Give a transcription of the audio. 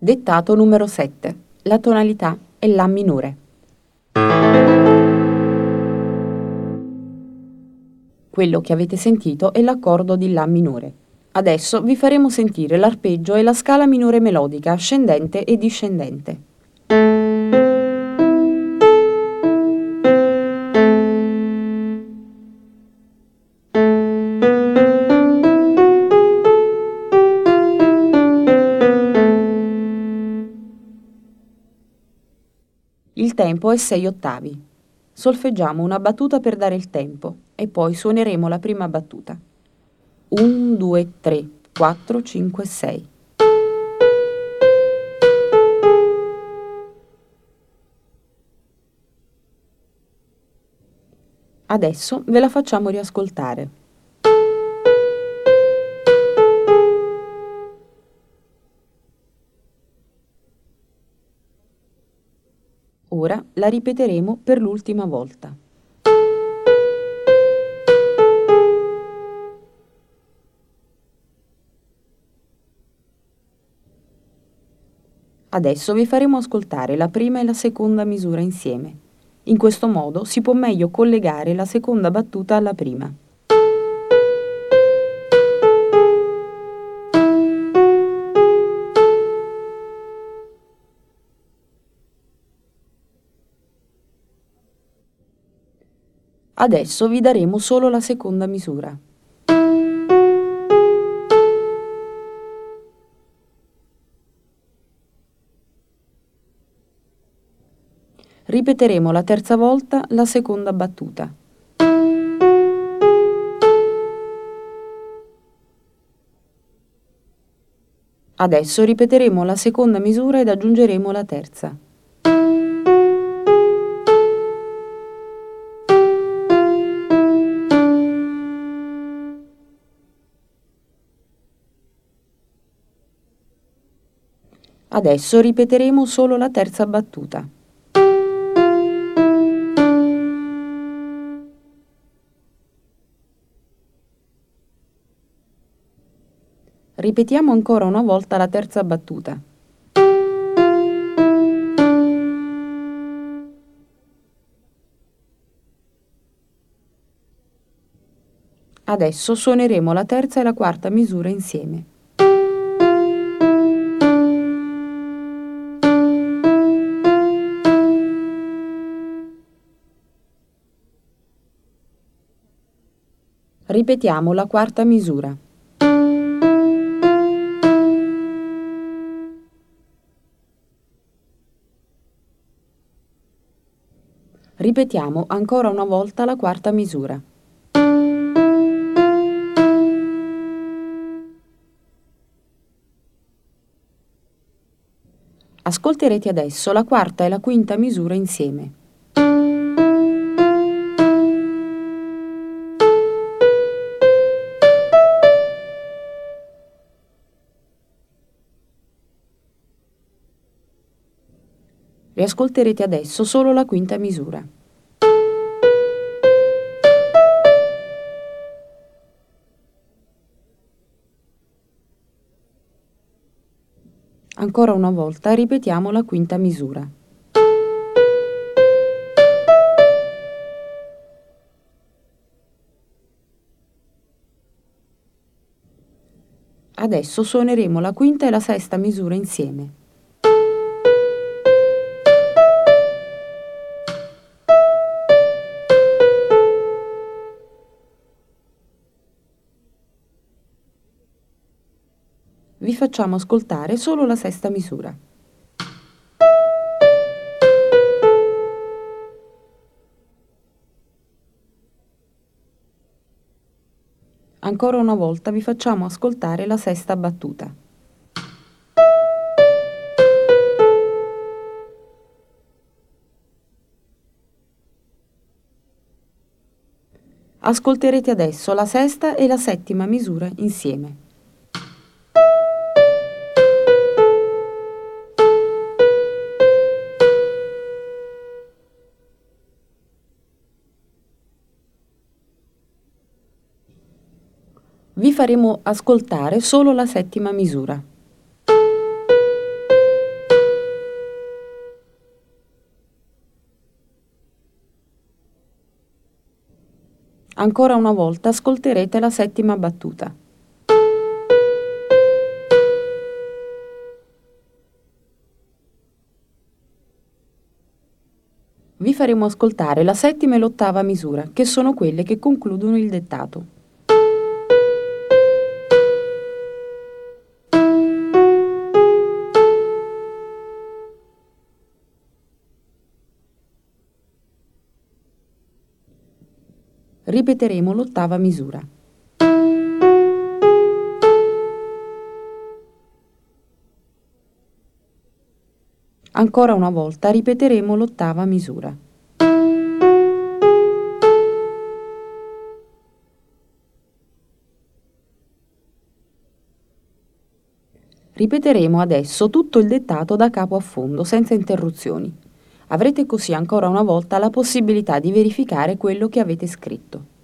Dettato numero 7. La tonalità è La minore. Quello che avete sentito è l'accordo di La minore. Adesso vi faremo sentire l'arpeggio e la scala minore melodica, ascendente e discendente. Il tempo è 6 ottavi. Solfeggiamo una battuta per dare il tempo e poi suoneremo la prima battuta. 1, 2, 3, 4, 5, 6. Adesso ve la facciamo riascoltare. Ora la ripeteremo per l'ultima volta. Adesso vi faremo ascoltare la prima e la seconda misura insieme. In questo modo si può meglio collegare la seconda battuta alla prima. Adesso vi daremo solo la seconda misura. Ripeteremo la terza volta la seconda battuta. Adesso ripeteremo la seconda misura ed aggiungeremo la terza. Adesso ripeteremo solo la terza battuta. Ripetiamo ancora una volta la terza battuta. Adesso suoneremo la terza e la quarta misura insieme. Ripetiamo la quarta misura. Ripetiamo ancora una volta la quarta misura. Ascolterete adesso la quarta e la quinta misura insieme. Riascolterete adesso solo la quinta misura. Ancora una volta ripetiamo la quinta misura. Adesso suoneremo la quinta e la sesta misura insieme. Vi facciamo ascoltare solo la sesta misura. Ancora una volta vi facciamo ascoltare la sesta battuta. Ascolterete adesso la sesta e la settima misura insieme. Vi faremo ascoltare solo la settima misura. Ancora una volta ascolterete la settima battuta. Vi faremo ascoltare la settima e l'ottava misura, che sono quelle che concludono il dettato. Ripeteremo l'ottava misura. Ancora una volta ripeteremo l'ottava misura. Ripeteremo adesso tutto il dettato da capo a fondo, senza interruzioni. Avrete così ancora una volta la possibilità di verificare quello che avete scritto.